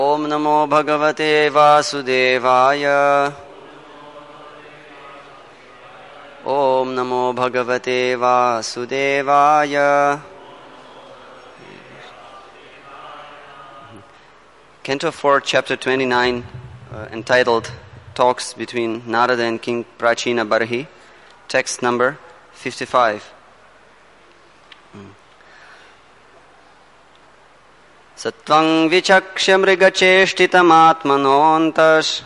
Om Namo Bhagavate Vasudevaya. Om Namo Bhagavate Vasudevaya. Canto 4, Chapter 29, entitled Talks Between Narada and King Prachina Barhi, text number 55. Sattvang vichakshya mrigacheshtitam-atmanontash.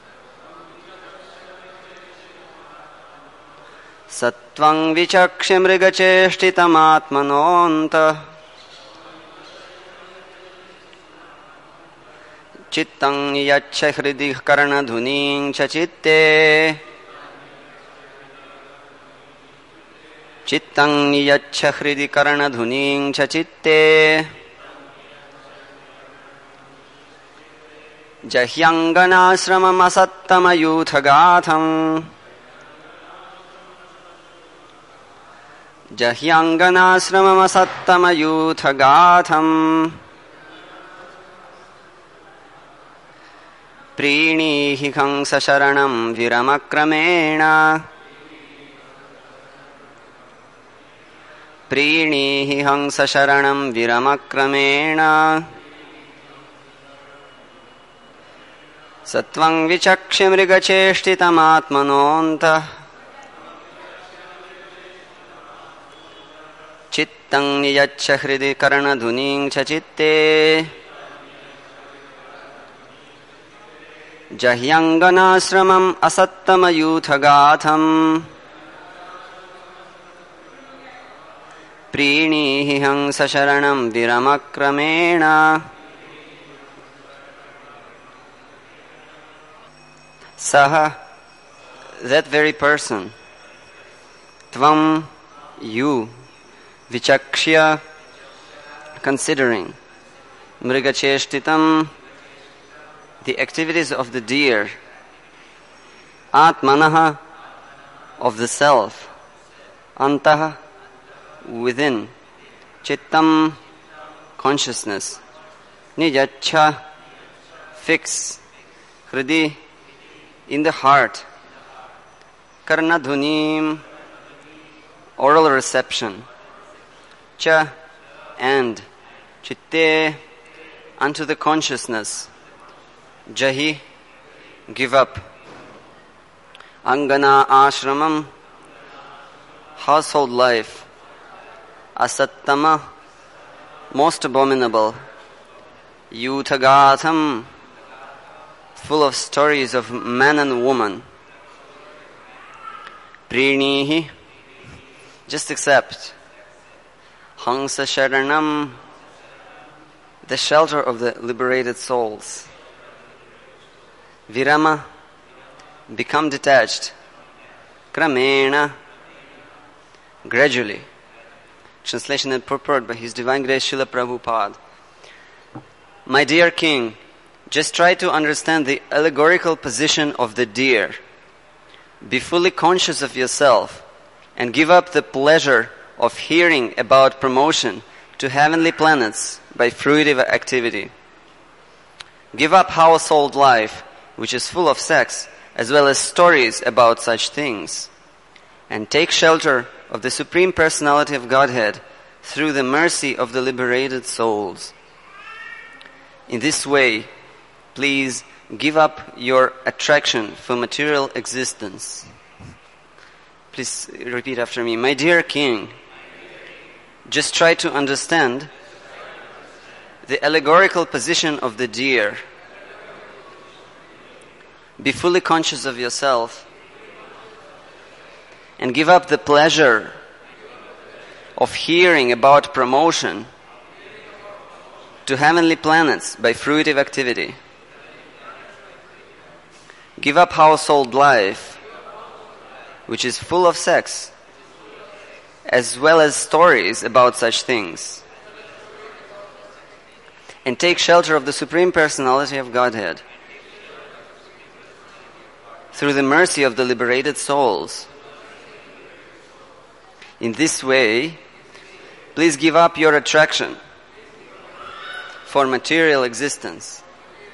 Sattvang vichakshya mrigacheshtitam-atmanontash. Chittang yacha hridi karnadhuning chachitte. Chittang yacha hridi karnadhuning chachitte. Jahyanganasramam asattama-yuthagatham. Jahyanganasramam asattama-yuthagatham. Prinihi khansa sharanam viramakramena. Prinihi khansa sharanam viramakramena. Sattvang vichakshya mrigacheshtitam-atmanontash. Chittang niyacha hridi karnadhuning chachitte. Jahyanganasramam asattama-yuthagatham. Prinihi khansa sharanam viramakramena. Saha, that very person. Tvam, you. Vichakshya, considering. Mrigacheshtitam, the activities of the deer. Atmanaha, of the self. Antaha, within. Chittam, consciousness. Nijacha, fix. Hridi, in the heart. Karnadhunim, oral reception. Cha, and. Chitte, unto the consciousness. Jahi, give up. Angana ashramam, household life. Asattama, most abominable. Yuthagatham, full of stories of man and woman. Prinihi, just accept. Hansa sharanam, the shelter of the liberated souls. Virama, become detached. Kramena, gradually. Translation and purport by His Divine Grace Srila Prabhupada. My dear King, just try to understand the allegorical position of the deer. Be fully conscious of yourself and give up the pleasure of hearing about promotion to heavenly planets by fruitive activity. Give up household life, which is full of sex, as well as stories about such things, and take shelter of the Supreme Personality of Godhead through the mercy of the liberated souls. In this way, please give up your attraction for material existence. Please repeat after me. My dear King, just try to understand the allegorical position of the deer. Be fully conscious of yourself and give up the pleasure of hearing about promotion to heavenly planets by fruitive activity. Give up household life, which is full of sex, as well as stories about such things, and take shelter of the Supreme Personality of Godhead through the mercy of the liberated souls. In this way, please give up your attraction for material existence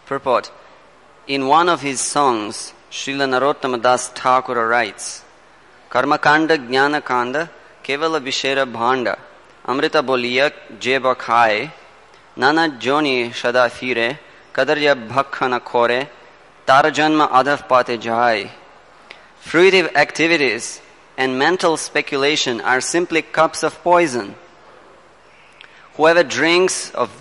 Purport. In one of his songs, Srila Narottama Das Thakura writes, Karma Kanda Jnana Kanda Kevala Vishera Bhanda Amrita Boliya Jeba Khai Nana Joni Shada Fire Kadarya Bhakhana Kore Tara Janma Adhav Pate Jai. Fruitive activities and mental speculation are simply cups of poison. Whoever drinks of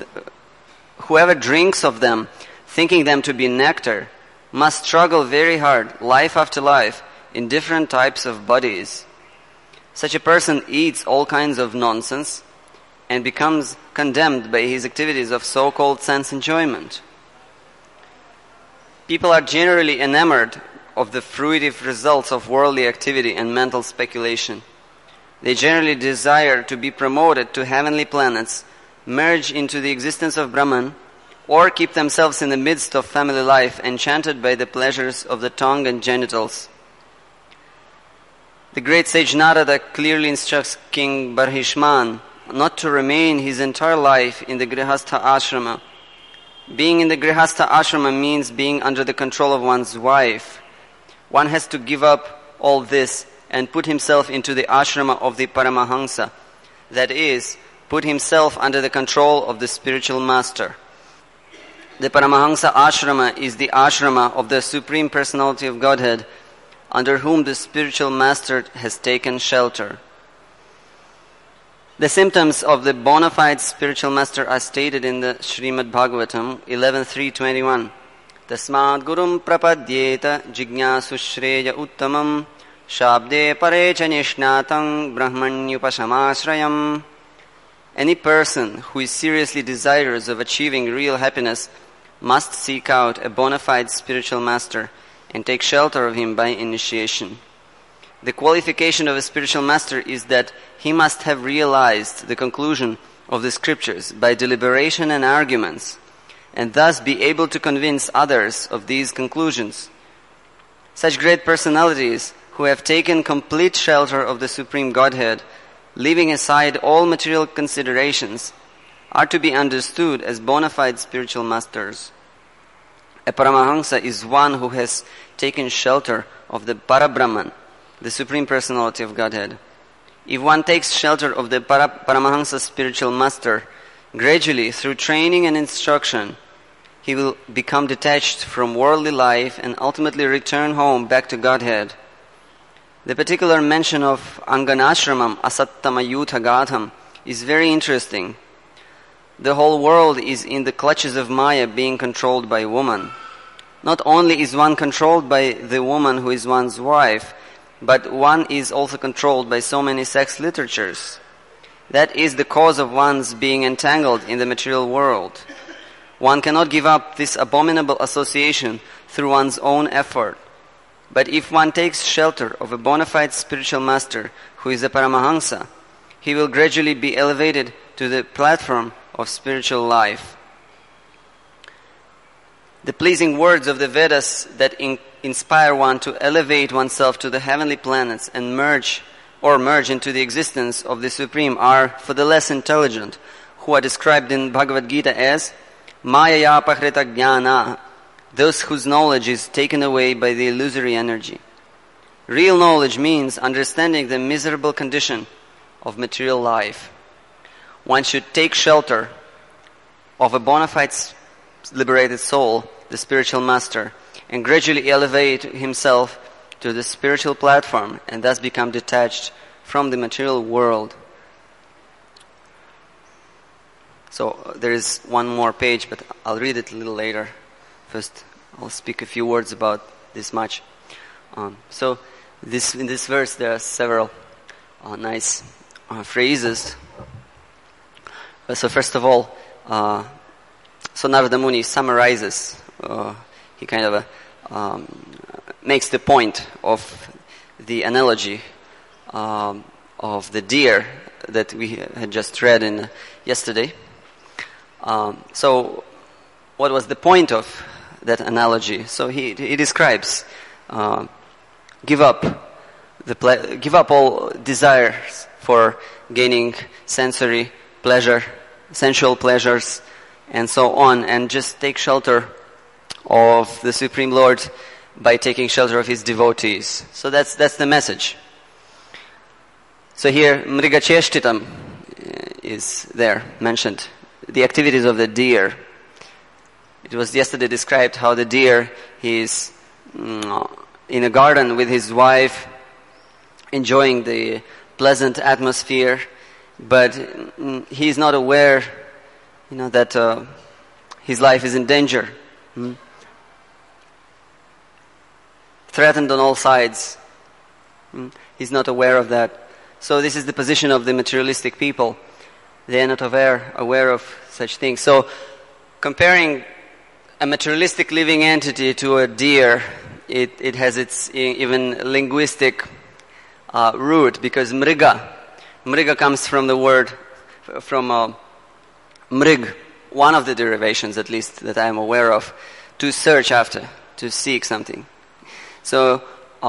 them, thinking them to be nectar, must struggle very hard, life after life, in different types of bodies. Such a person eats all kinds of nonsense and becomes condemned by his activities of so-called sense enjoyment. People are generally enamored of the fruitive results of worldly activity and mental speculation. They generally desire to be promoted to heavenly planets, merge into the existence of Brahman, or keep themselves in the midst of family life, enchanted by the pleasures of the tongue and genitals. The great sage Narada clearly instructs King Barhishman not to remain his entire life in the Grihastha ashrama. Being in the Grihastha ashrama means being under the control of one's wife. One has to give up all this and put himself into the ashrama of the Paramahansa. That is, put himself under the control of the spiritual master. The Paramahansa ashrama is the ashrama of the Supreme Personality of Godhead, under whom the spiritual master has taken shelter. The symptoms of the bona fide spiritual master are stated in the Srimad Bhagavatam 11.3.21. Tasmad gurum prapadyeta jignasu shreya uttamam shabde parecha nishnatam brahmanyupashamashrayam. Any person who is seriously desirous of achieving real happiness must seek out a bona fide spiritual master and take shelter of him by initiation. The qualification of a spiritual master is that he must have realized the conclusion of the scriptures by deliberation and arguments, and thus be able to convince others of these conclusions. Such great personalities who have taken complete shelter of the Supreme Godhead, leaving aside all material considerations, are to be understood as bona fide spiritual masters. A Paramahansa is one who has taken shelter of the Parabrahman, the Supreme Personality of Godhead. If one takes shelter of the Paramahansa spiritual master, gradually, through training and instruction, he will become detached from worldly life and ultimately return home back to Godhead. The particular mention of Anganashramam Asattama Yutha Gatham is very interesting. The whole world is in the clutches of Maya, being controlled by woman. Not only is one controlled by the woman who is one's wife, but one is also controlled by so many sex literatures. That is the cause of one's being entangled in the material world. One cannot give up this abominable association through one's own effort. But if one takes shelter of a bona fide spiritual master who is a Paramahansa, he will gradually be elevated to the platform of spiritual life. The pleasing words of the Vedas that inspire one to elevate oneself to the heavenly planets and merge into the existence of the Supreme are for the less intelligent, who are described in Bhagavad Gita as Maya Pahrita Jnana, those whose knowledge is taken away by the illusory energy. Real knowledge means understanding the miserable condition of material life. One should take shelter of a bona fide liberated soul, the spiritual master, and gradually elevate himself to the spiritual platform and thus become detached from the material world. So there is one more page, but I'll read it a little later. First, I'll speak a few words about this much. In this verse there are several nice phrases. So first of all, so Narada Muni summarizes, he kind of makes the point of the analogy of the deer that we had just read in yesterday. So what was the point of that analogy? So he describes, give up all desires for gaining sensual pleasures, and so on, and just take shelter of the Supreme Lord by taking shelter of his devotees. So that's the message. So here, Mriga Cheshtitam is there mentioned. The activities of the deer. It was yesterday described how the deer, he is in a garden with his wife, enjoying the pleasant atmosphere, but he is not aware, that his life is in danger. Threatened on all sides. He's not aware of that. So this is the position of the materialistic people. They are not aware of such things. So comparing a materialistic living entity to a deer, it has its even linguistic root, because mriga comes from the word, from mrig, one of the derivations at least that I am aware of, to search after, to seek something. So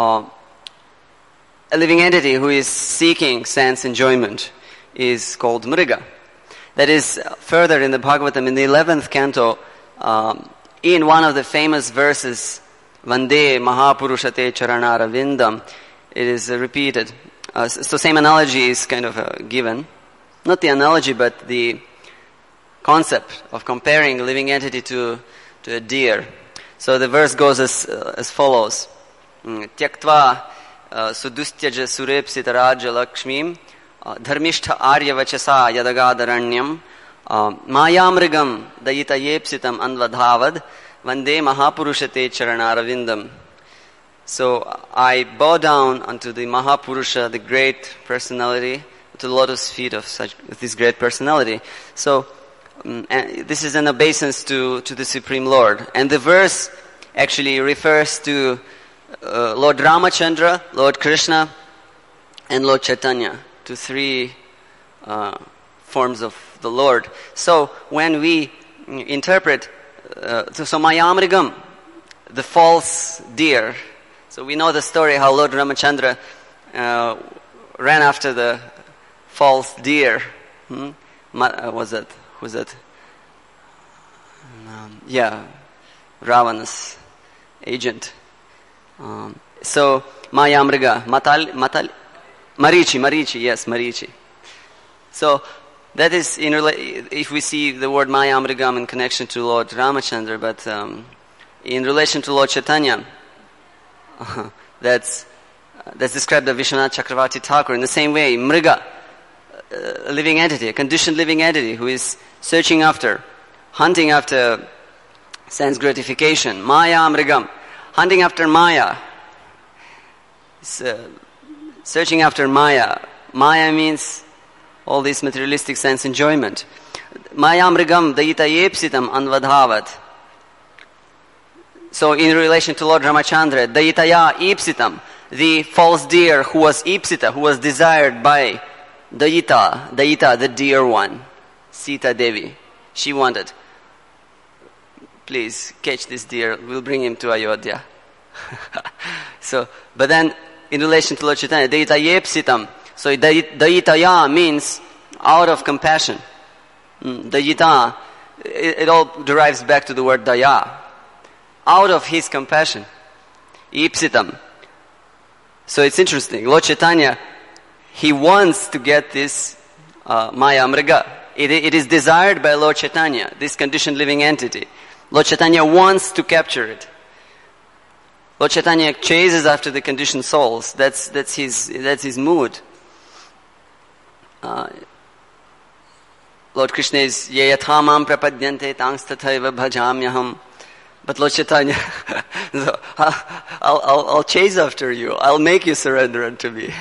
a living entity who is seeking sense enjoyment is called mriga. That is further in the Bhagavatam, in the 11th canto, in one of the famous verses, Vande Mahapurushate Charanaravindam, it is repeated. So same analogy is kind of given. Not the analogy, but the concept of comparing a living entity to a deer. So the verse goes as follows. Tyaktva sudustyaja surepsita raja lakshmim dharmishtha arya vachasa yadagadharanyam mayamrigam dayita yepsitam anvadhavad vande mahapurushate charanaravindam. So I bow down unto the Mahapurusha, the great personality, to the lotus feet of this great personality. So this is an obeisance to the Supreme Lord. And the verse actually refers to Lord Ramachandra, Lord Krishna, and Lord Chaitanya, to three forms of the Lord. So when we interpret, so Mayamrigam, the false deer. So we know the story how Lord Ramachandra ran after the false deer. Who's that? Ravana's agent. So Mayamriga, Marichi. So that is if we see the word Mayamrigam in connection to Lord Ramachandra, but in relation to Lord Chaitanya, that's described by Vishwanath Chakravarti Thakur in the same way. Mriga, a living entity, a conditioned living entity who is hunting after sense gratification. Maya Mrigam, hunting after Maya. Searching after Maya. Maya means all this materialistic sense enjoyment. Maya Mrigam dayita yepsitam anvadhavat. So in relation to Lord Ramachandra, dayitaya ipsitam, the false deer who was ipsita, who was desired by Dayita, the dear one, Sita Devi. She wanted, please catch this deer, we'll bring him to Ayodhya. But then in relation to Lord Chaitanya, Dayita yepsitam. So Dayitaya means out of compassion. Dayita, it all derives back to the word Daya. Out of his compassion. Ipsitam. So it's interesting. Lord Chaitanya, he wants to get this Maya Mriga. It is desired by Lord Chaitanya, this conditioned living entity. Lord Chaitanya wants to capture it. Lord Chaitanya chases after the conditioned souls. That's his mood. Lord Krishna is Yayathamam prapadyante tangstathaiva bhajamyaham. But Lord Chaitanya, so, I'll chase after you. I'll make you surrender unto me.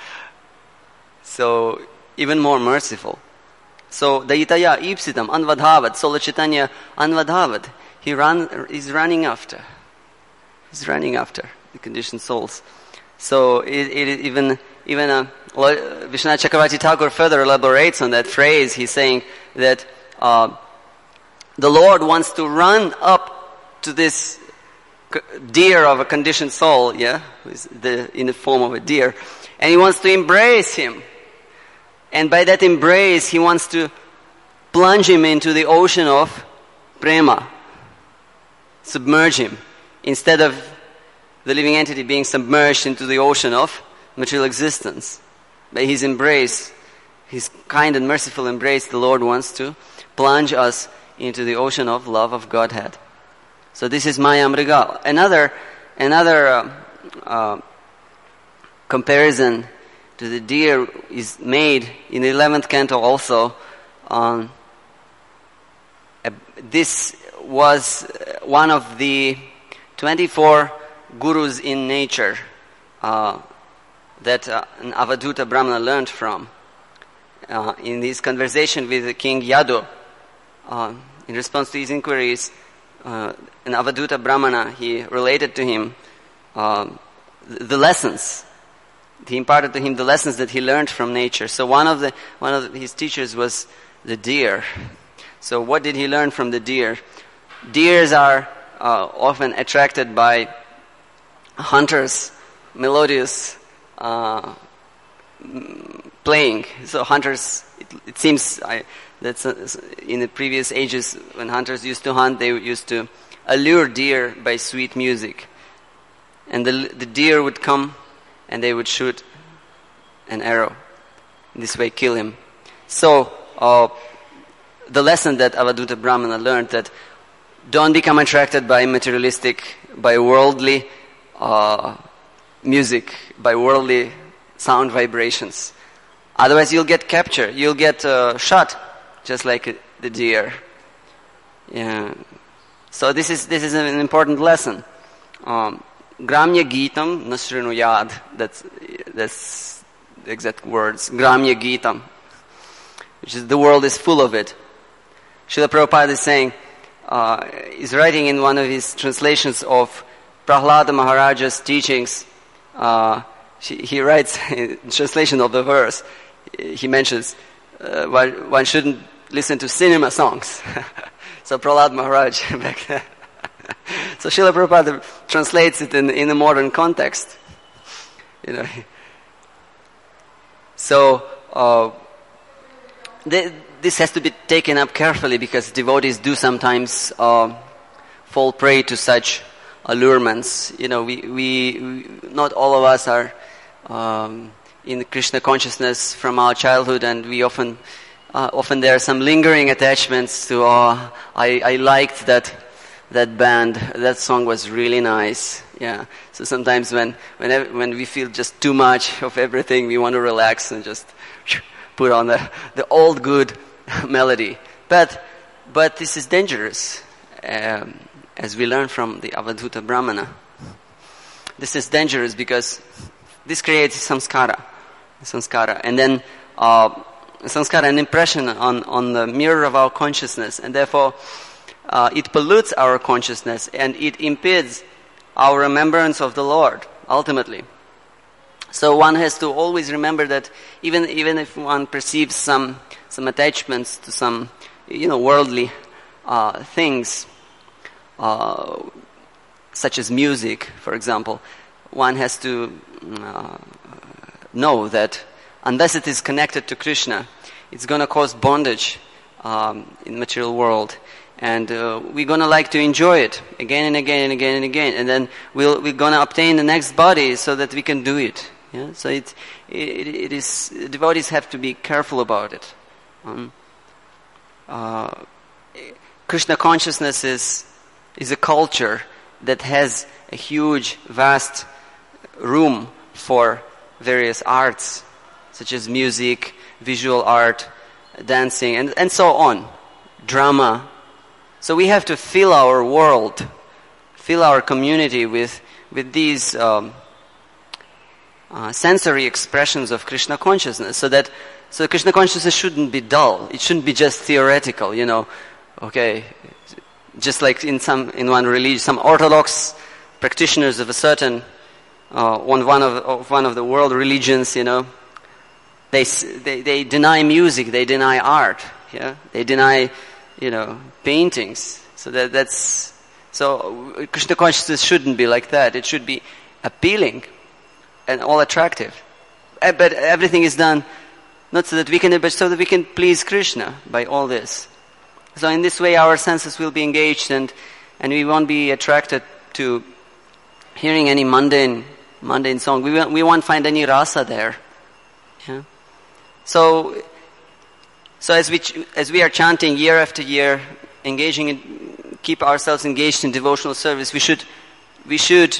So, even more merciful. So, Dayitaya ipsitam anvadhavat. So Lord Chaitanya anvadhavat. He's running after. He's running after the conditioned souls. So, even Vishwanath Chakravarti Thakur further elaborates on that phrase. He's saying that the Lord wants to run up to this deer of a conditioned soul, who's in the form of a deer, and he wants to embrace him. And by that embrace, he wants to plunge him into the ocean of prema. submerge him. Instead of the living entity being submerged into the ocean of material existence. By his embrace, his kind and merciful embrace, the Lord wants to plunge us into the ocean of love of Godhead. So this is Maya Mrigal. Another comparison to the deer is made in the 11th canto also. This was one of the 24 gurus in nature that an Avadhuta Brahmana learned from. In his conversation with King Yadu, in response to his inquiries, an Avadhuta Brahmana, he related to him the lessons. He imparted to him the lessons that he learned from nature. So one of his teachers was the deer. So what did he learn from the deer? Deers are often attracted by hunters' melodious playing. So hunters, it seems that's in the previous ages when hunters used to hunt, they used to allure deer by sweet music. And the deer would come and they would shoot an arrow. This way kill him. So the lesson that Avadhuta Brahmana learned, that don't become attracted by materialistic, by worldly music, by worldly sound vibrations. Otherwise you'll get captured, you'll get shot, just like the deer. Yeah. So this is an important lesson. Gramya Geetam Nasrinuyad. That's the exact words. Gramya Geetam. Which is, the world is full of it. Srila Prabhupada is saying, is writing in one of his translations of Prahlada Maharaja's teachings. He writes in translation of the verse, he mentions one shouldn't listen to cinema songs. So Prahlad Maharaj back then. So Srila Prabhupada translates it in a modern context. You know. So this has to be taken up carefully, because devotees do sometimes fall prey to such allurements. You know, we not all of us are in Krishna consciousness from our childhood, and we often there are some lingering attachments to I liked that band, that song was really nice. Yeah. So sometimes when we feel just too much of everything, we want to relax and just put on the old good melody. But this is dangerous, as we learn from the Avadhuta Brahmana. This is dangerous because this creates samskara, and then samskara, an impression on the mirror of our consciousness, and therefore it pollutes our consciousness and it impedes our remembrance of the Lord ultimately. So one has to always remember that even if one perceives some attachments to some worldly things, such as music, for example, one has to know that unless it is connected to Krishna, it's going to cause bondage in the material world. And we're going to like to enjoy it again and again and again and again. And then we're going to obtain the next body so that we can do it. Yeah? So it is, devotees have to be careful about it. Krishna consciousness is a culture that has a huge, vast room for various arts, such as music, visual art, dancing, and so on, drama. So we have to fill our world, fill our community with these sensory expressions of Krishna consciousness, so Krishna consciousness shouldn't be dull. It shouldn't be just theoretical, Okay, just like in one religion, some orthodox practitioners of a certain one of the world religions, they deny music, they deny art, yeah, they deny paintings. So Krishna consciousness shouldn't be like that. It should be appealing and all attractive. But everything is done not so that we can, but so that we can please Krishna by all this. So in this way our senses will be engaged and and we won't be attracted to hearing any mundane song. We won't find any rasa there. Yeah? So as we are chanting year after year, keep ourselves engaged in devotional service, we should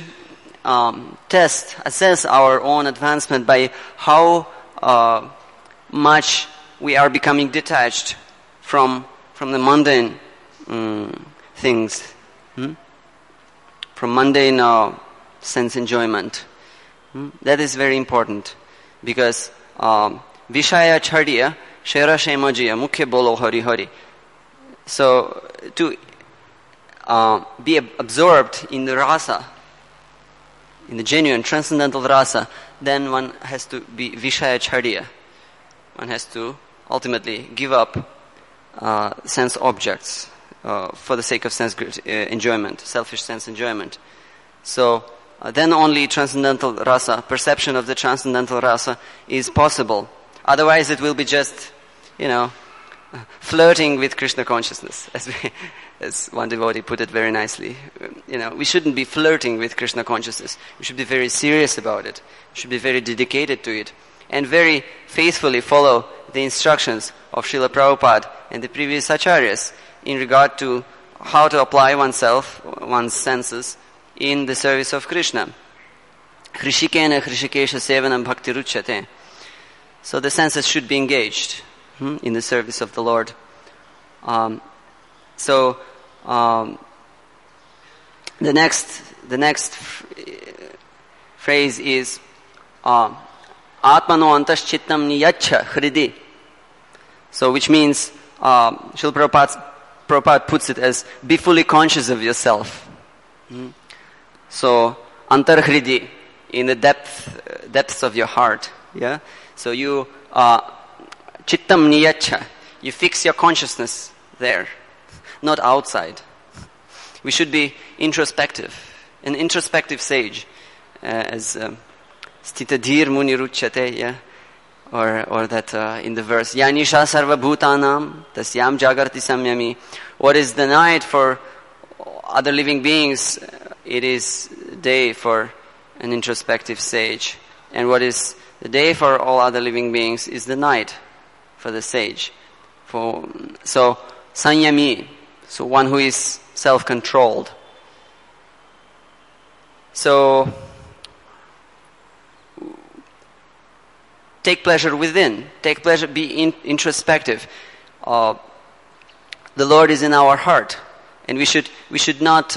assess our own advancement by how much we are becoming detached from the mundane things, from mundane sense enjoyment. That is very important, because Vishaya Chadiya Shera Shemajiya Mukhya Bolo Hari Hari. So to be absorbed in the rasa, in the genuine transcendental rasa, then one has to be Vishaya Chadiya. One has to ultimately give up sense objects for the sake of sense enjoyment, selfish sense enjoyment. So then only transcendental rasa, perception of the transcendental rasa, is possible. Otherwise it will be just, flirting with Krishna consciousness, as one devotee put it very nicely. We shouldn't be flirting with Krishna consciousness. We should be very serious about it. We should be very dedicated to it, and very faithfully follow the instructions of Srila Prabhupada and the previous acharyas in regard to how to apply oneself, one's senses, in the service of Krishna. Hrishikena Hrishikesha Sevanam Bhakti Ruchyate. So the senses should be engaged in the service of the Lord. The next phrase is Atmano Antas Chittam Niyacha Hridi. So which means Srila Prabhupada puts it as, be fully conscious of yourself. So Antar Hridi, in the depths of your heart. Yeah. So you Chittam Niyacha, you fix your consciousness there, not outside. We should be introspective, an introspective sage, as Stitadhir Muni Ruchyate, yeah, or that in the verse, Yanisha Sarva Bhutanam Tasyam Jagarti Samyami. What is the night for other living beings, it is day for an introspective sage. And what is the day for all other living beings is the night for the sage. So Sanyami, so one who is self-controlled. So take pleasure within. Take pleasure, be introspective. The Lord is in our heart, and we should not,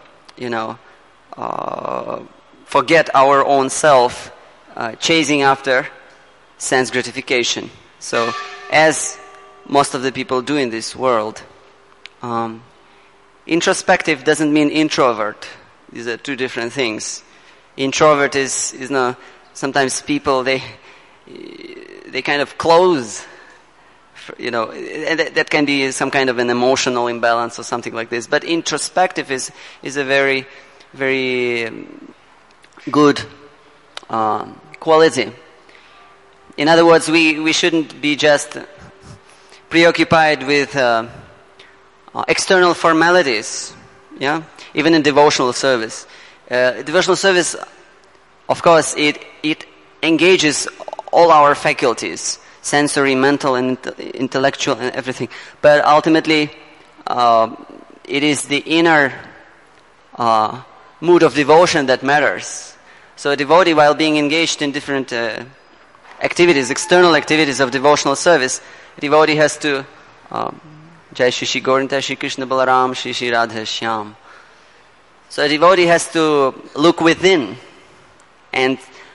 forget our own self, chasing after sense gratification. So, as most of the people do in this world, introspective doesn't mean introvert. These are two different things. Introvert is sometimes people they kind of close, and that can be some kind of an emotional imbalance or something like this. But introspective is a very, very good quality. In other words, we shouldn't be just preoccupied with external formalities, yeah, even in devotional service. Devotional service, of course, it engages all our faculties, sensory, mental, and intellectual, and everything. But ultimately, it is the inner mood of devotion that matters. So a devotee, while being engaged in different activities, external activities of devotional service, a devotee has to Jai Shri Gauranta Shri Krishna Balaram Shri Shri Radha Shyam. So a devotee has to look within and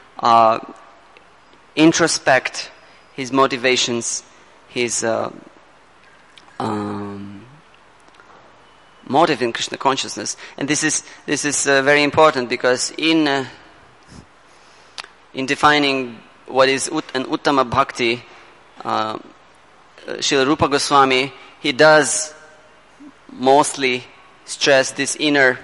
introspect his motivations, his motive in Krishna consciousness. And this is very important, because in defining what is an Uttama Bhakti, Srila Rupa Goswami, he does mostly stress this inner,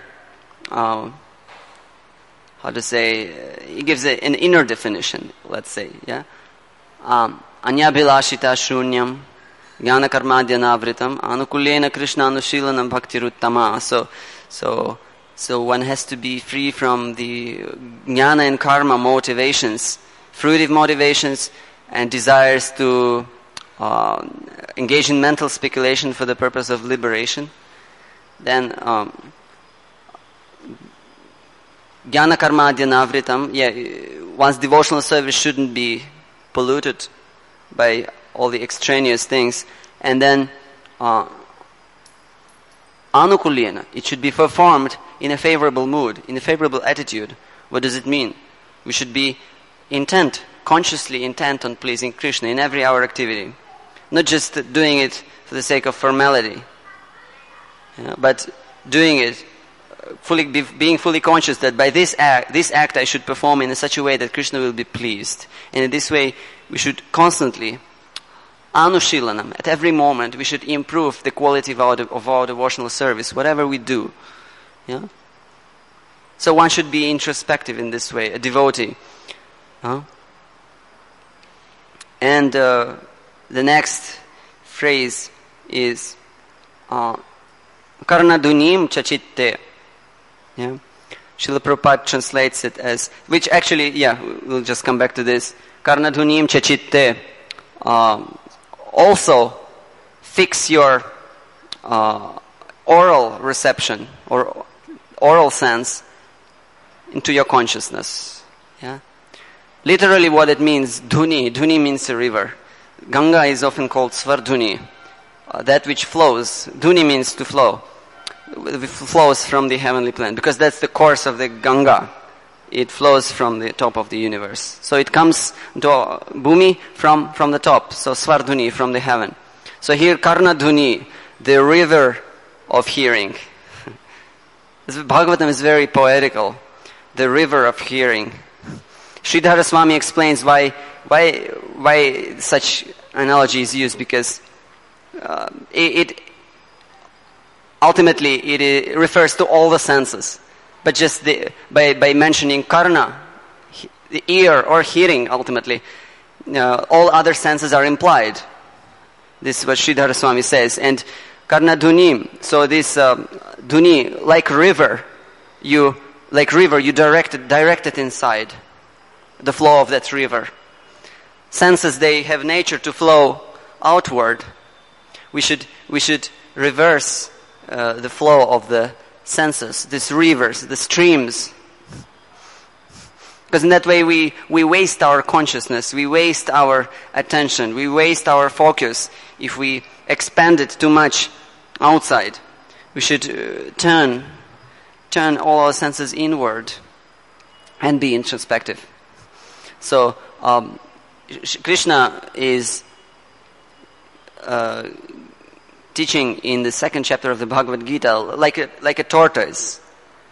he gives an inner definition, let's say, yeah. Anyabhilashita shunyam jnana karmadhya navritam anukulyena krishna anushilanam bhaktiruttama. So So one has to be free from the jnana and karma motivations, fruitive motivations, and desires to engage in mental speculation for the purpose of liberation. Then jnana karma adyanavritam, one's devotional service shouldn't be polluted by all the extraneous things. And then anukulyena, it should be performed in a favorable mood, in a favorable attitude. What does it mean? We should be consciously intent on pleasing Krishna in every our activity. Not just doing it for the sake of formality, but doing it being fully conscious that by this act I should perform in such a way that Krishna will be pleased. And in this way, we should constantly, anushilanam, at every moment, we should improve the quality of our devotional service, whatever we do. Yeah? So one should be introspective in this way, a devotee. And the next phrase is karnadunim chachitte. Yeah. Srila Prabhupada translates it as, which actually, we'll just come back to this. Karnadunim chachitte. Also, fix your oral reception or oral sense into your consciousness. Yeah. Literally, what it means, dhuni. Dhuni means a river. Ganga is often called svardhuni, that which flows. Dhuni means to flow. It flows from the heavenly plane, because that's the course of the Ganga. It flows from the top of the universe. So it comes to Bhumi from the top. So Svardhuni, from the heaven. So here Karnadhuni, the river of hearing. Bhagavatam is very poetical. The river of hearing. Sridhara Swami explains why such analogy is used, because it ultimately it refers to all the senses. But just by mentioning karna, the ear or hearing, ultimately, all other senses are implied. This is what Sridhara Swami says. And karna dhunim, so this dhuni, like river, you direct it inside the flow of that river. Senses, they have nature to flow outward. We should reverse the flow of the senses, these rivers, the streams. Because in that way we waste our consciousness, we waste our attention, we waste our focus if we expand it too much outside. We should turn all our senses inward and be introspective. So Krishna is teaching in the second chapter of the Bhagavad Gita like a tortoise.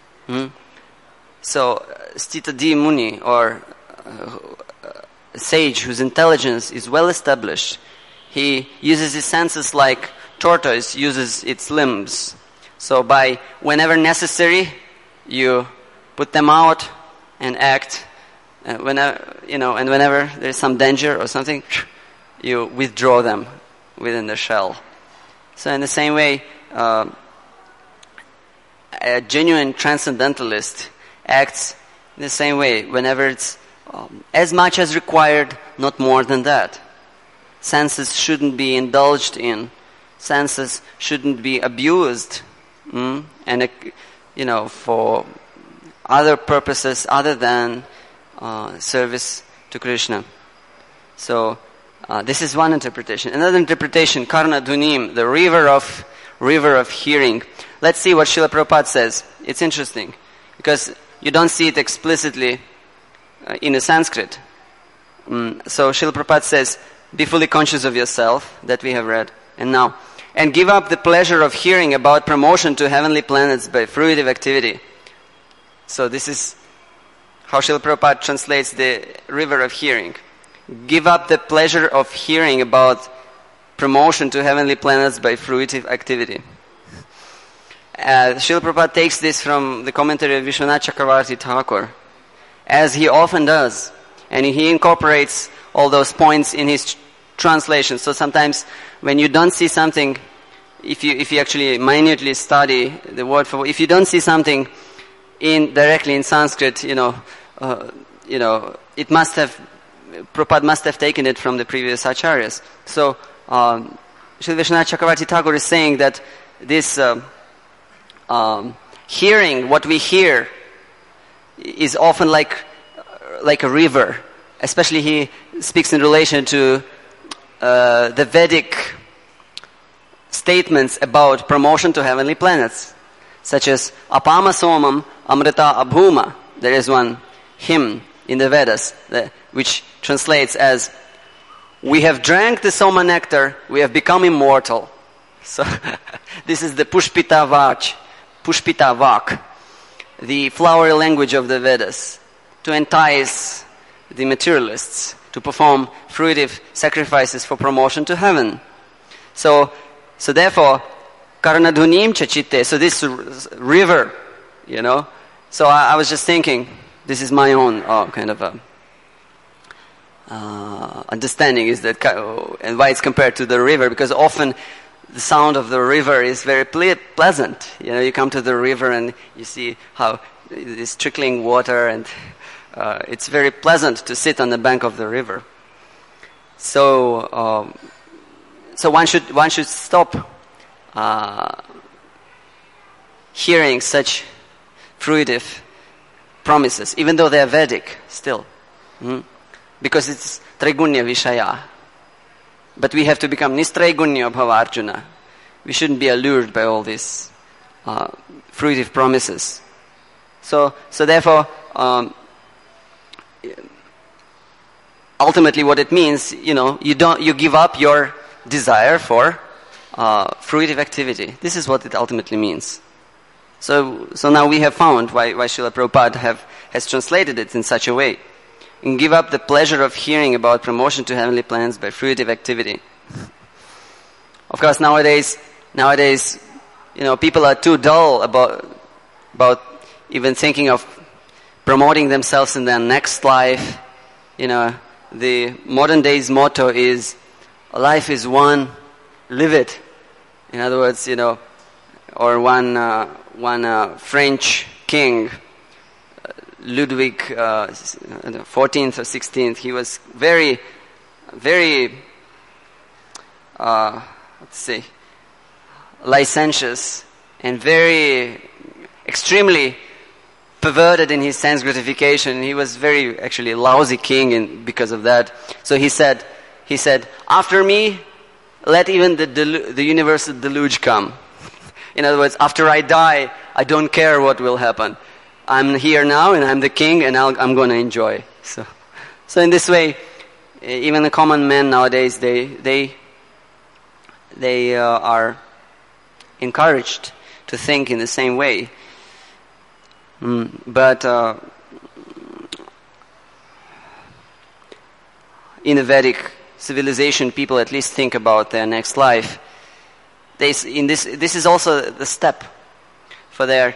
So Sthita Muni, or a sage whose intelligence is well established, he uses his senses like tortoise uses its limbs. So whenever necessary, you put them out and act. Whenever there is some danger or something, you withdraw them within the shell. So in the same way, a genuine transcendentalist acts in the same way. Whenever it's as much as required, not more than that. Senses shouldn't be indulged in. Senses shouldn't be abused, and for other purposes other than service to Krishna. So this is one interpretation. Another interpretation, Karna Dhunim, the river of hearing. Let's see what Srila Prabhupada says. It's interesting because you don't see it explicitly in the Sanskrit. So Srila Prabhupada says, be fully conscious of yourself, that we have read. And now, and give up the pleasure of hearing about promotion to heavenly planets by fruitive activity. So this is how Srila Prabhupada translates the river of hearing. Give up the pleasure of hearing about promotion to heavenly planets by fruitive activity. Srila Prabhupada takes this from the commentary of Vishwanath Chakravarti Thakur, as he often does, and he incorporates all those points in his translation. So sometimes when you don't see something if you actually minutely study the word for, if you don't see something directly in Sanskrit, Prabhupada must have taken it from the previous acharyas. So, Srila Vishwanath Chakravarti Thakur is saying that this hearing, what we hear, is often like a river. Especially he speaks in relation to the Vedic statements about promotion to heavenly planets, such as Apama Somam Amrita Abhuma. There is one hymn in the Vedas which translates as, we have drank the Soma nectar, we have become immortal. So this is the Pushpita Vak, the flowery language of the Vedas, to entice the materialists to perform fruitive sacrifices for promotion to heaven. So therefore, Karanadhunim Chachitte, so this river, So I was just thinking, this is my own kind of understanding, is that, and why it's compared to the river, because often the sound of the river is very pleasant. You come to the river and you see how it's trickling water, and it's very pleasant to sit on the bank of the river. So one should stop hearing such fruitive promises, even though they are Vedic still, because it's Traigunya Vishaya. But we have to become Nistraigunya Bhava Arjuna. We shouldn't be allured by all these fruitive promises. So therefore, ultimately, what it means, you give up your desire for fruitive activity. This is what it ultimately means. So now we have found why Srila Prabhupada has translated it in such a way. And give up the pleasure of hearing about promotion to heavenly planets by fruitive activity. Of course, nowadays, people are too dull about even thinking of promoting themselves in their next life. The modern day's motto is, life is one, live it. In other words, or one French king, Ludwig XIV or XVI, he was very, very, licentious and very extremely perverted in his sense gratification. He was very actually lousy king because of that. So he said, after me, let even the universal deluge come. In other words, after I die, I don't care what will happen. I'm here now, and I'm the king, and I'm going to enjoy. So in this way, even the common men nowadays, they are encouraged to think in the same way. But in the Vedic civilization, people at least think about their next life. This is also the step for their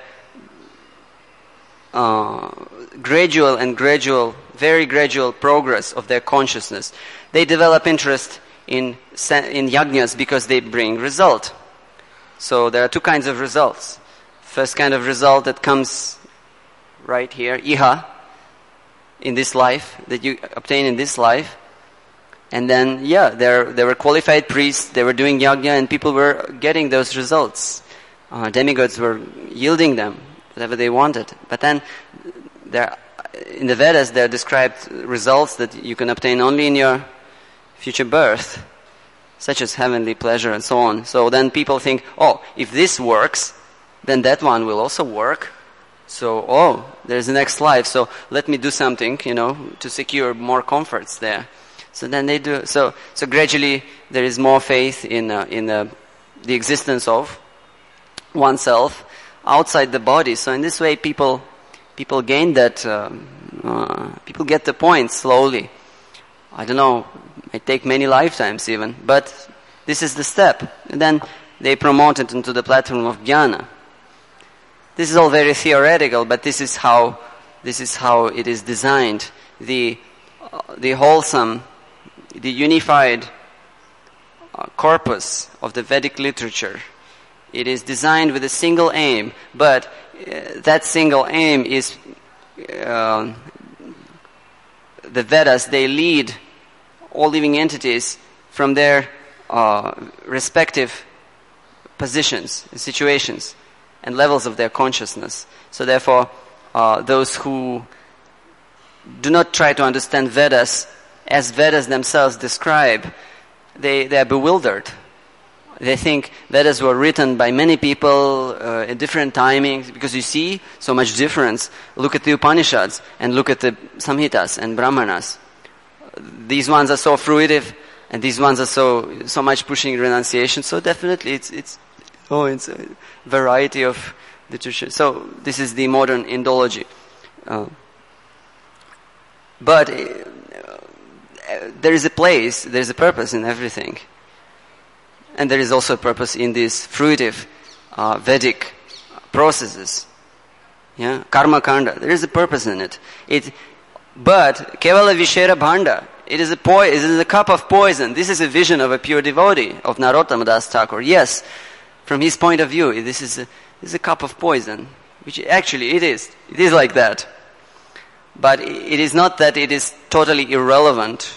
very gradual progress of their consciousness. They develop interest in yajnas because they bring result. So there are two kinds of results. First kind of result that comes right here, iha, in this life, that you obtain in this life. And then, there were qualified priests, they were doing yajna, and people were getting those results. Demigods were yielding them whatever they wanted. But then, in the Vedas, there are described results that you can obtain only in your future birth, such as heavenly pleasure and so on. So then people think, if this works, then that one will also work. So, there's the next life, so let me do something, to secure more comforts there. So then they do. So gradually there is more faith in the existence of oneself outside the body. So in this way, people gain that. People get the point slowly. I don't know. It may take many lifetimes even, but this is the step. And then they promote it into the platform of jnana. This is all very theoretical, but this is how it is designed. The wholesome, the unified corpus of the Vedic literature It is designed with a single aim, but that single aim is the Vedas. They lead all living entities from their respective positions, situations, and levels of their consciousness. So therefore, those who do not try to understand Vedas as Vedas themselves describe, they are bewildered. They think Vedas were written by many people at different timings, because you see so much difference. Look at the Upanishads and look at the Samhitas and Brahmanas. These ones are so fruitive, and these ones are so much pushing renunciation. So definitely it's a variety of literature. So this is the modern Indology. But there is a place, there is a purpose in everything. And there is also a purpose in these fruitive Vedic processes. Yeah, karma kanda. There is a purpose in it. But kevala vishera bhanda. It is a cup of poison. This is a vision of a pure devotee of Narottama Das Thakur. Yes, from his point of view, this is a cup of poison, which actually it is. It is like that. But it is not that it is totally irrelevant,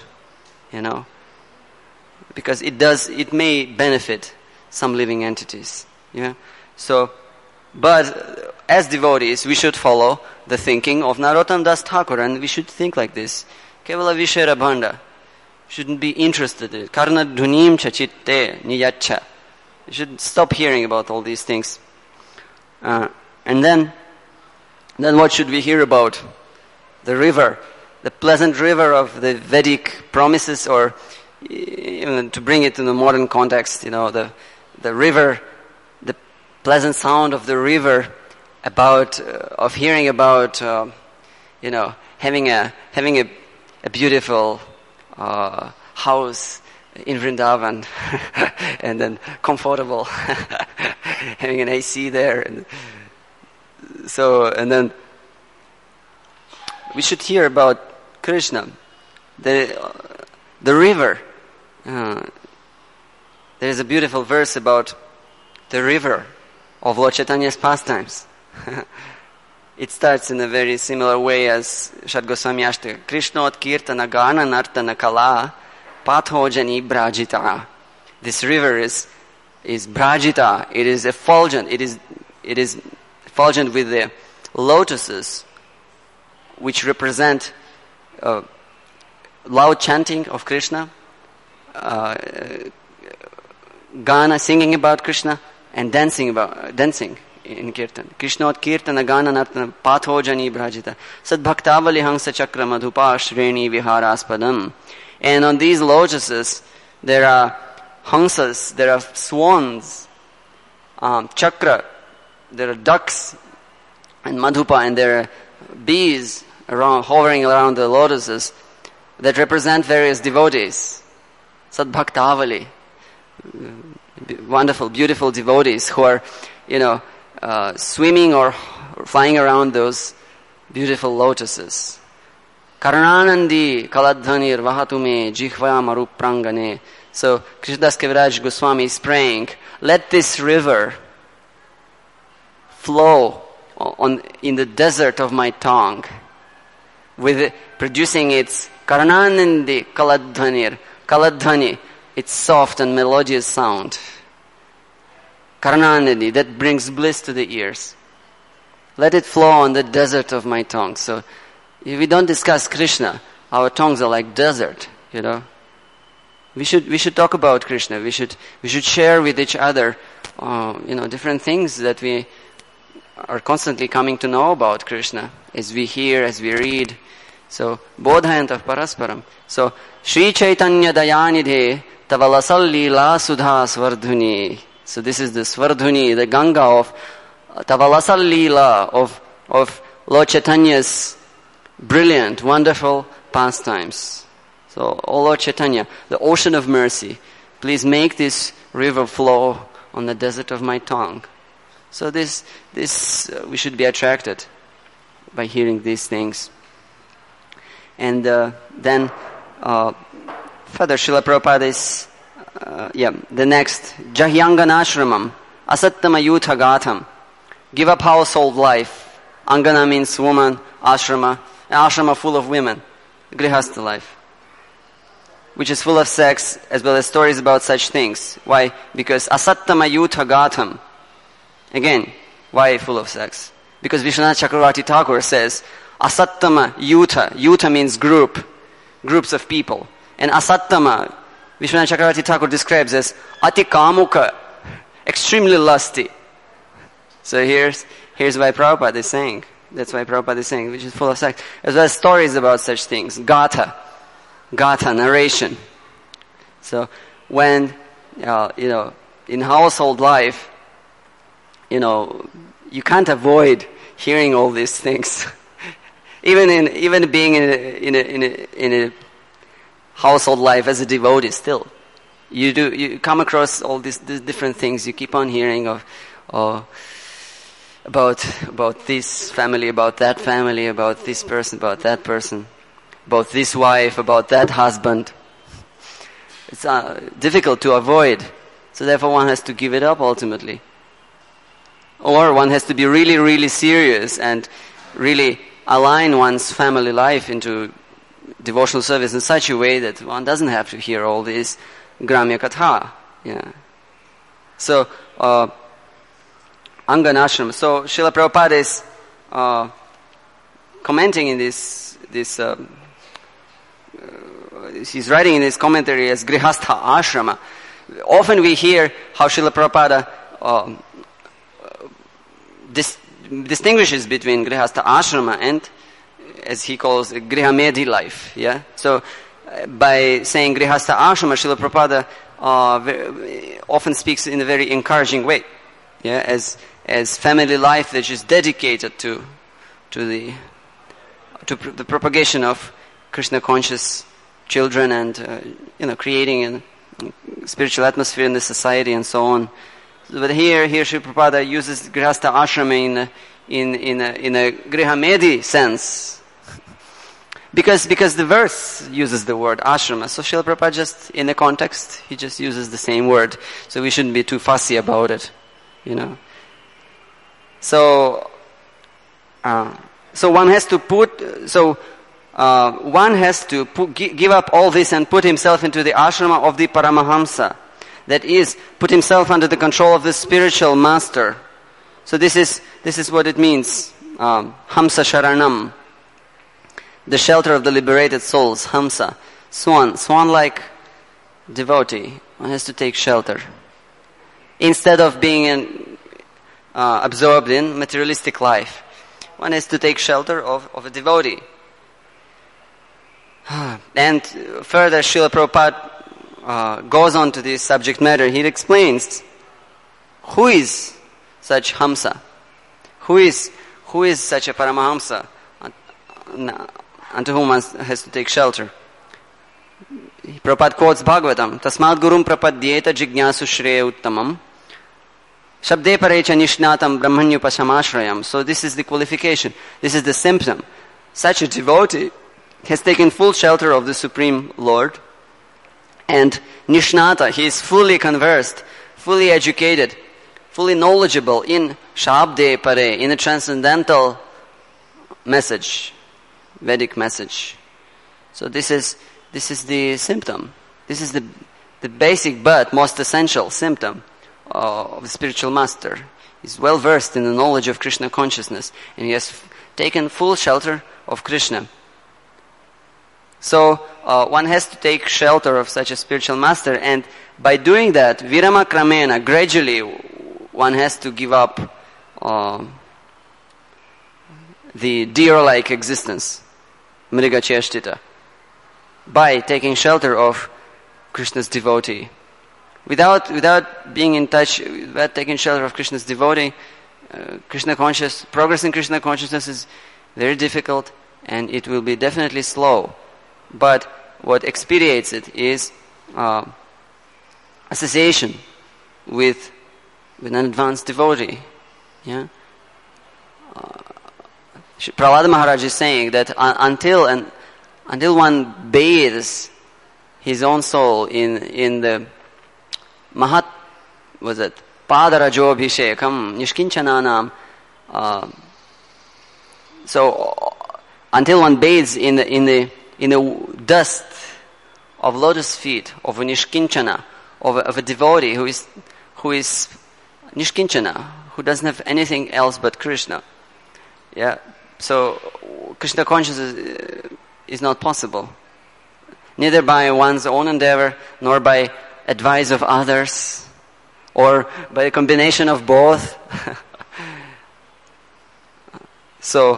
because it may benefit some living entities. Yeah. So, but as devotees, we should follow the thinking of Narottama Das Thakur, and we should think like this. Kevala vishera bhanda. Shouldn't be interested in it. Karna dhunim cha chitte niyacha. You should stop hearing about all these things. And then what should we hear about? The river, the pleasant river of the Vedic promises, or even to bring it in the modern context, the river, the pleasant sound of the river, of hearing about, having a beautiful house in Vrindavan, and then comfortable, having an AC there, and then we should hear about Krishna, the river. There is a beautiful verse about the river of Lord Chaitanya's pastimes. It starts in a very similar way as Shad Goswami Ashtaka. Krishnot kirtana gana nartana kala pathojani brajita. This river is brajita. It is effulgent. It is effulgent with the lotuses, which represent loud chanting of Krishna, Gana, singing about Krishna, and dancing in Kirtan. Krishnot Kirtana Gana Nartana Pathojani Brajita Sadbhaktavali Hangsa Chakra Madhupa Shreni Viharaspadam. And on these lotuses there are hangsas, there are swans, chakra, there are ducks, and madhupa, and there are bees hovering around the lotuses that represent various devotees. Sadbhaktavali, wonderful, beautiful devotees who are, swimming or flying around those beautiful lotuses. Karananandi kaladhanir vahatume jihva maruprangane. So Krishnadas Kaviraj Goswami is praying, let this river flow in the desert of my tongue, with producing its Karananandi kaladhanir. Kaladhani, its soft and melodious sound. Karananandi, that brings bliss to the ears. Let it flow on the desert of my tongue. So if we don't discuss Krishna, our tongues are like desert, We should talk about Krishna. We should share with each other, different things that we are constantly coming to know about Krishna as we hear, as we read. So, bodhayantah parasparam. So, Shri Chaitanya Dayanidhe Tavalasal Leela Sudha Svardhuni. So this is the Svardhuni, the Ganga of Tavalasal Leela, of Lord Chaitanya's brilliant, wonderful pastimes. So, O Lord Chaitanya, the ocean of mercy, please make this river flow on the desert of my tongue. So this we should be attracted by hearing these things. And then further, Srila Prabhupada is, the next, Jahyanganashramam, Asattama Yutha Gatham. Give up household life. Angana means woman, ashrama. An ashrama full of women. Grihastha life. Which is full of sex as well as stories about such things. Why? Because Asattama Yutha Gatham. Again, why full of sex? Because Vishwanath Chakravarti Thakur says, Asattama Yutha. Yutha means group. Groups of people. And Asattama, Vishwanath Chakravarti Thakur describes as Ati Kamuka. Extremely lusty. So here's why Prabhupada is saying. That's why Prabhupada is saying, which is full of sex. As well as stories about such things. Gatha, narration. So when, in household life, you can't avoid hearing all these things. even being in a household life as a devotee still. You come across all these different things. You keep on hearing about this family, about that family, about this person, about that person, about this wife, about that husband. It's difficult to avoid. So therefore one has to give it up ultimately. Or one has to be really, really serious and really align one's family life into devotional service in such a way that one doesn't have to hear all this Gramya Katha. Yeah. So, Anganashram. So, Srila Prabhupada is commenting in this he's writing in his commentary as Grihastha Ashrama. Often we hear how Srila Prabhupada distinguishes between Grihastha Ashrama and, as he calls, Grihamedhi life. Yeah. So, by saying Grihastha Ashrama, Srila Prabhupada often speaks in a very encouraging way. Yeah, as family life that is dedicated to the propagation of Krishna conscious children and creating a spiritual atmosphere in the society and so on. But here Srila Prabhupada uses Grihastha Ashrama in a Grihamedhi sense. Because the verse uses the word ashrama. So Srila Prabhupada just, in the context, he just uses the same word. So we shouldn't be too fussy about it, So, one has to give up all this and put himself into the ashrama of the Paramahamsa. That is, put himself under the control of the spiritual master. So this is what it means. Hamsa Sharanam. The shelter of the liberated souls, Hamsa, swan-like devotee. One has to take shelter. Instead of being absorbed in materialistic life, one has to take shelter of a devotee. And further, Srila Prabhupada goes on to this subject matter. He explains who is such Hamsa, who is such a Paramahamsa, unto whom one has to take shelter. Prabhupada quotes Bhagavatam, Tasmad Gurum Prapadyeta Jignasu Shreya Uttamam Shabde Parecha Nishnatam Brahmanyupasamashrayam. So this is the qualification. This is the symptom. Such a devotee has taken full shelter of the Supreme Lord, and Nishnata, he is fully conversed, fully educated, fully knowledgeable in Shabde Pare, in a transcendental message, Vedic message. So this is the symptom. This is the basic but most essential symptom of the spiritual master. He's well versed in the knowledge of Krishna consciousness, and he has taken full shelter of Krishna. So one has to take shelter of such a spiritual master, and by doing that, virama kramena, gradually one has to give up the deer-like existence, mriga cheshtita, by taking shelter of Krishna's devotee. Without being in touch, without taking shelter of Krishna's devotee, progress in Krishna consciousness is very difficult, and it will be definitely slow. But what expedites it is association with an advanced devotee. Yeah. Prahlada Maharaj is saying that until one bathes his own soul in the padarajobhishekam nishkinchananam. So until one bathes in the dust of lotus feet of a nishkinchana, of a devotee who is nishkinchana, who doesn't have anything else but Krishna. Yeah. So Krishna consciousness is not possible, neither by one's own endeavor, nor by advice of others, or by a combination of both. So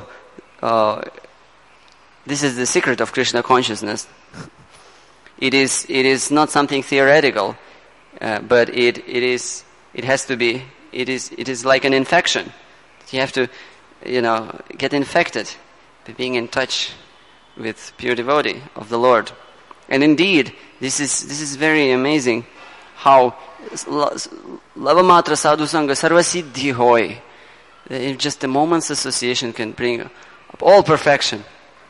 this is the secret of Krishna consciousness. It is not something theoretical, but it has to be. It is like an infection. You have to, get infected by being in touch with pure devotee of the Lord. And indeed, this is very amazing how lavamatra sadhusanga sarvasiddhi hoy. In just a moment's association can bring up all perfection.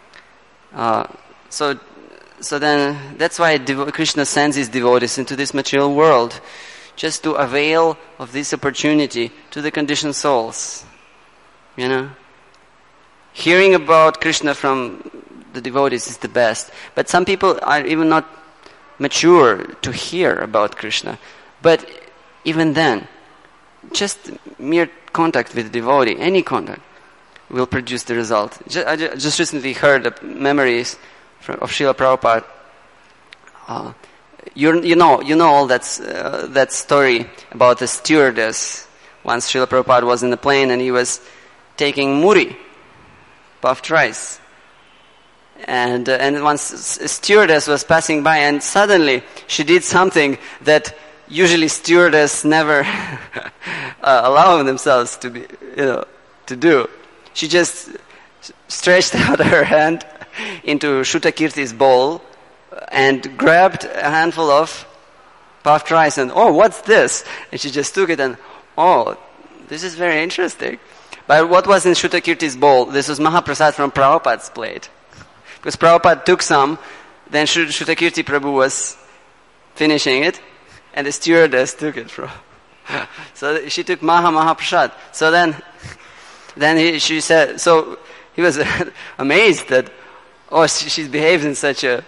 So then that's why Krishna sends his devotees into this material world, just to avail of this opportunity to the conditioned souls. Hearing about Krishna from the devotees is the best. But some people are even not mature to hear about Krishna. But even then, just mere contact with the devotee, any contact, will produce the result. I just recently heard the memories of Srila Prabhupada. You know all that story about the stewardess. Once Srila Prabhupada was in the plane and he was taking muri, puffed rice. And once a stewardess was passing by, and suddenly she did something that usually stewardess never allow themselves to be, to do. She just stretched out her hand into Shrutakirti's bowl and grabbed a handful of puffed rice and, what's this? And she just took it and, this is very interesting. But what was in Shrutakirti's bowl? This was Mahaprasad from Prabhupada's plate. Because Prabhupada took some, then Shrutakirti Prabhu was finishing it, and the stewardess took it from. So she took Mahaprasad. So then she said, so he was amazed that, she's behaved in such a,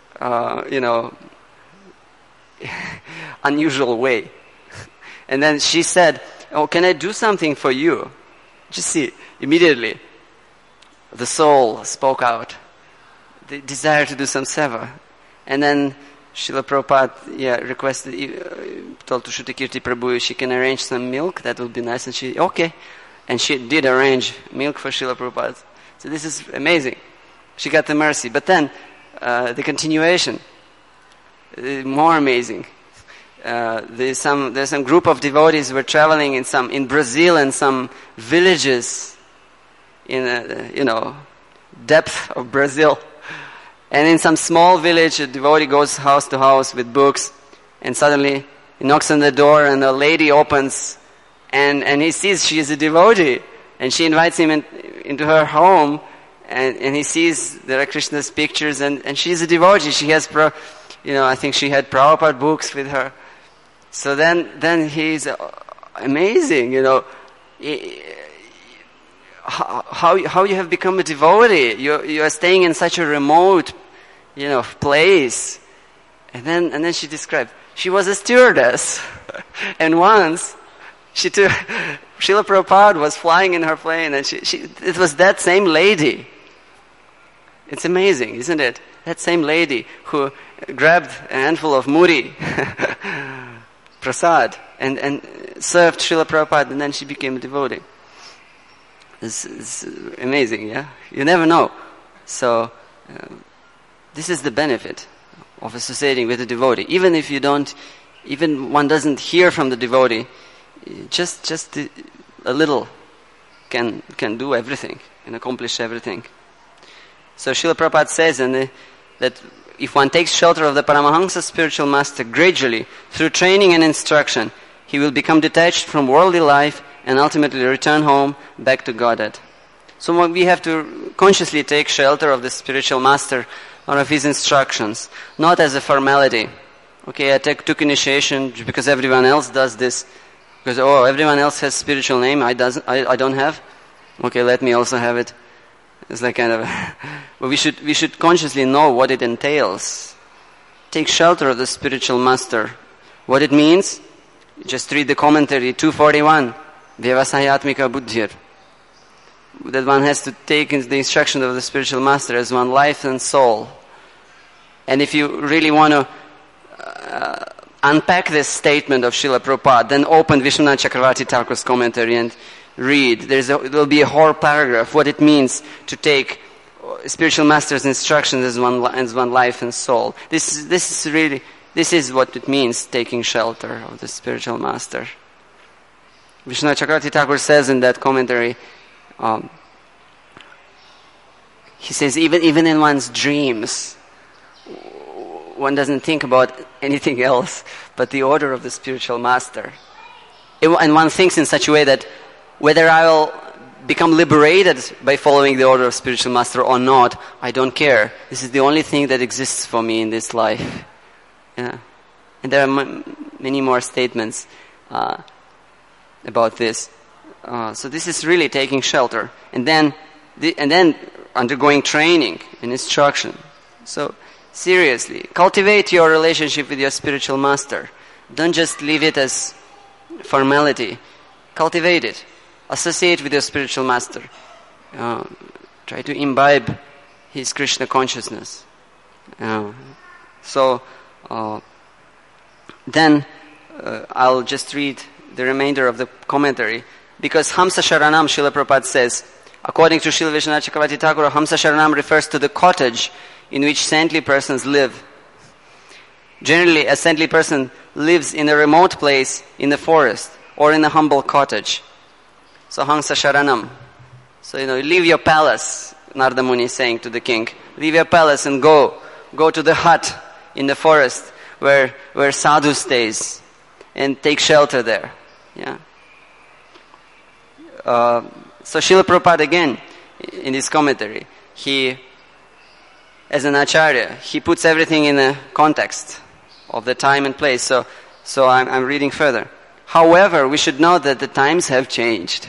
unusual way. And then she said, can I do something for you? Just see, immediately, the soul spoke out. The desire to do some seva. And then Srila Prabhupada, requested, told to Shrutakirti Prabhu if she can arrange some milk, that would be nice. And she, okay. And she did arrange milk for Srila Prabhupada. So this is amazing. She got the mercy. But then, the continuation, more amazing. There's some group of devotees who were traveling in Brazil and some villages in, depth of Brazil. And in some small village, a devotee goes house to house with books, and suddenly he knocks on the door and a lady opens, and he sees she is a devotee, and she invites him into her home, and he sees there are Krishna's pictures, and she's a devotee. She has, I think she had Prabhupada books with her. So then he's amazing, how you have become a devotee. You are staying in such a remote, place. And then she described, she was a stewardess. And once, Srila Prabhupada was flying in her plane, and it was that same lady. It's amazing, isn't it? That same lady who grabbed a handful of muri, prasad, and served Srila Prabhupada, and then she became a devotee. It's amazing, yeah? You never know. So, this is the benefit of associating with a devotee. Even if one doesn't hear from the devotee, just a little can do everything and accomplish everything. So Srila Prabhupada says that if one takes shelter of the Paramahansa spiritual master gradually, through training and instruction, he will become detached from worldly life and ultimately return home back to Godhead. So we have to consciously take shelter of the spiritual master or of his instructions, not as a formality. Okay, I took initiation because everyone else does this, Because, oh, everyone else has spiritual name, I don't have. Okay, let me also have it. It's like kind of... But we should consciously know what it entails. Take shelter of the spiritual master. What it means? Just read the commentary, 241. Vyavasayatmika buddhir. That one has to take the instruction of the spiritual master as one life and soul. And if you really want to unpack this statement of Srila Prabhupada, then open Vishwanath Chakravarti Thakur's commentary and read. There will be a whole paragraph what it means to take spiritual master's instructions as one life and soul. This is what it means, taking shelter of the spiritual master. Vishwanath Chakravarti Thakur says in that commentary, he says even in one's dreams, one doesn't think about anything else but the order of the spiritual master. And one thinks in such a way that whether I will become liberated by following the order of spiritual master or not, I don't care. This is the only thing that exists for me in this life. Yeah. And there are many more statements about this. So this is really taking shelter. And then undergoing training and instruction. So seriously, cultivate your relationship with your spiritual master. Don't just leave it as formality. Cultivate it. Associate with your spiritual master. Try to imbibe his Krishna consciousness. Then I'll just read the remainder of the commentary. Because Hamsa Sharanam, Srila Prabhupada says, according to Srila Vishwanath Chakravarti Thakur, Hamsa Sharanam refers to the cottage in which saintly persons live. Generally, a saintly person lives in a remote place in the forest or in a humble cottage. So Hamsa Sharanam. So, leave your palace, Narada Muni is saying to the king. Leave your palace and go to the hut in the forest where sadhu stays and take shelter there. Yeah. So Srila Prabhupada again, in his commentary, as an acharya, he puts everything in a context of the time and place. So I'm reading further. However, we should know that the times have changed.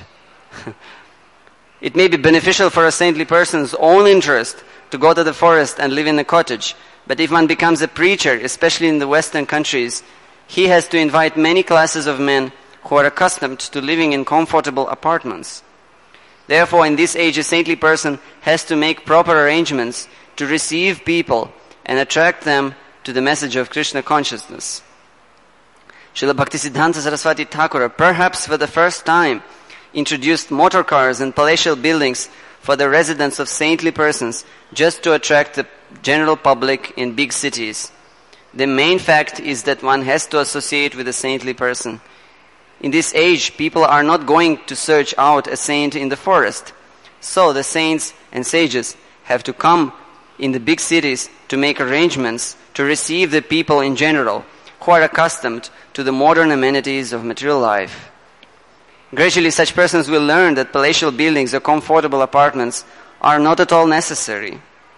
It may be beneficial for a saintly person's own interest to go to the forest and live in a cottage. But if one becomes a preacher, especially in the Western countries, he has to invite many classes of men who are accustomed to living in comfortable apartments. Therefore, in this age, a saintly person has to make proper arrangements to receive people and attract them to the message of Krishna consciousness. Srila Bhaktisiddhanta Saraswati Thakur, perhaps for the first time, introduced motor cars and palatial buildings for the residence of saintly persons just to attract the general public in big cities. The main fact is that one has to associate with a saintly person. In this age, people are not going to search out a saint in the forest. So the saints and sages have to come in the big cities to make arrangements to receive the people in general who are accustomed to the modern amenities of material life. Gradually, such persons will learn that palatial buildings or comfortable apartments are not at all necessary.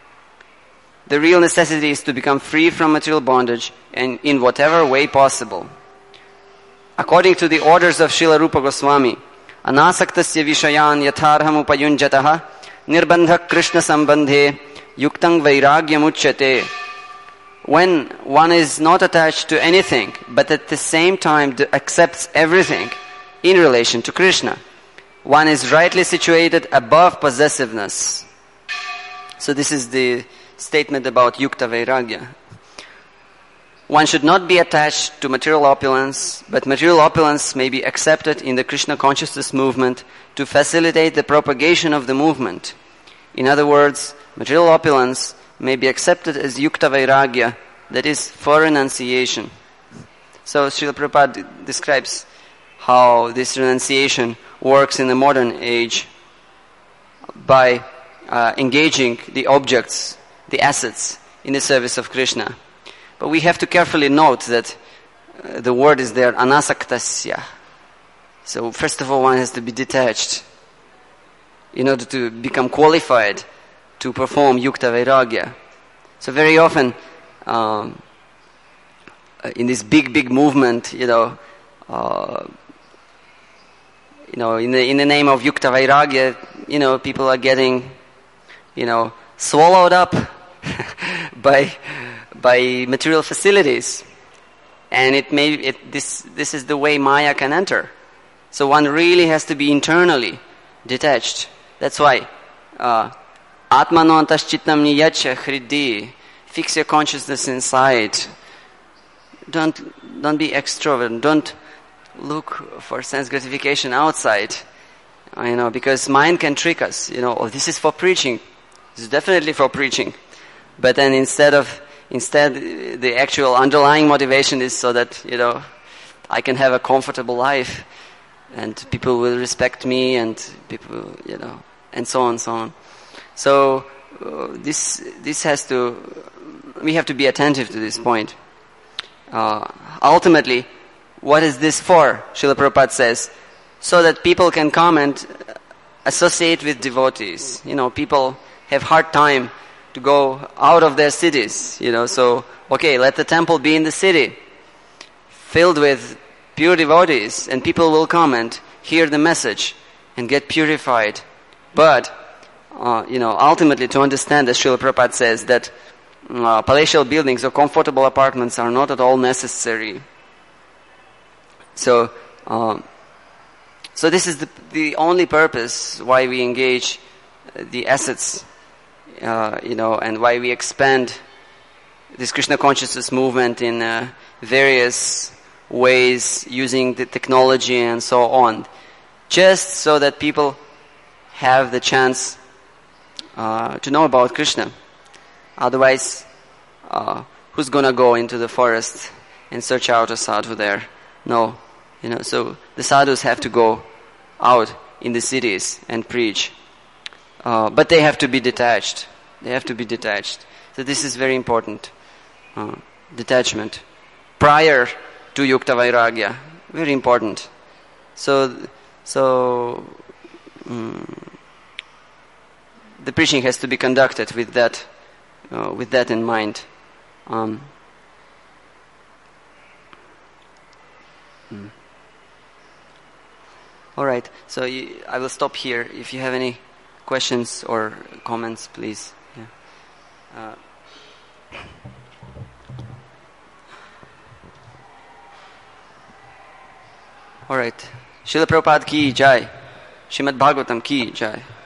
The real necessity is to become free from material bondage and in whatever way possible. According to the orders of Srila Rupa Goswami, anasaktasya vishayan yatharham upayunjataha nirbandha krishna sambandhe yuktang vairagyam uchyate. When one is not attached to anything, but at the same time accepts everything in relation to Krishna, one is rightly situated above possessiveness. So this is the statement about yukta vairagya. One should not be attached to material opulence, but material opulence may be accepted in the Krishna consciousness movement to facilitate the propagation of the movement. In other words, material opulence may be accepted as yukta vairagya, that is, for renunciation. So Srila Prabhupada describes how this renunciation works in the modern age by engaging the objects, the assets, in the service of Krishna. But we have to carefully note that the word is there, anasaktasya. So first of all, one has to be detached in order to become qualified to perform yukta vairagya. So very often, in this big movement, in the name of Yukta Vairagya, people are getting, swallowed up by material facilities. And this is the way Maya can enter. So one really has to be internally detached. That's why Atmanontas Chittam Niyacha Hridi. Fix your consciousness inside. Don't be extrovert. Don't look for sense gratification outside. Because mind can trick us. This is for preaching. This is definitely for preaching. But then instead the actual underlying motivation is so that, I can have a comfortable life and people will respect me and people, and so on. So we have to be attentive to this point. Ultimately, what is this for? Srila Prabhupada says, so that people can come and associate with devotees. People have hard time to go out of their cities. So, okay, let the temple be in the city, filled with pure devotees, and people will come and hear the message and get purified. But, ultimately to understand, as Srila Prabhupada says, that palatial buildings or comfortable apartments are not at all necessary. So this is the only purpose why we engage the assets, and why we expand this Krishna consciousness movement in various ways using the technology and so on, just so that people have the chance to know about Krishna. Otherwise, who's gonna go into the forest and search out a sadhu there? No. So the sadhus have to go out in the cities and preach. But they have to be detached. So this is very important. Detachment. Prior to Yukta Vairagya. Very important. So the preaching has to be conducted with that in mind. All right. So I will stop here. If you have any questions or comments, please. Yeah. All right. Srila Prabhupada ki jai. Srimad Bhagavatam ki jai.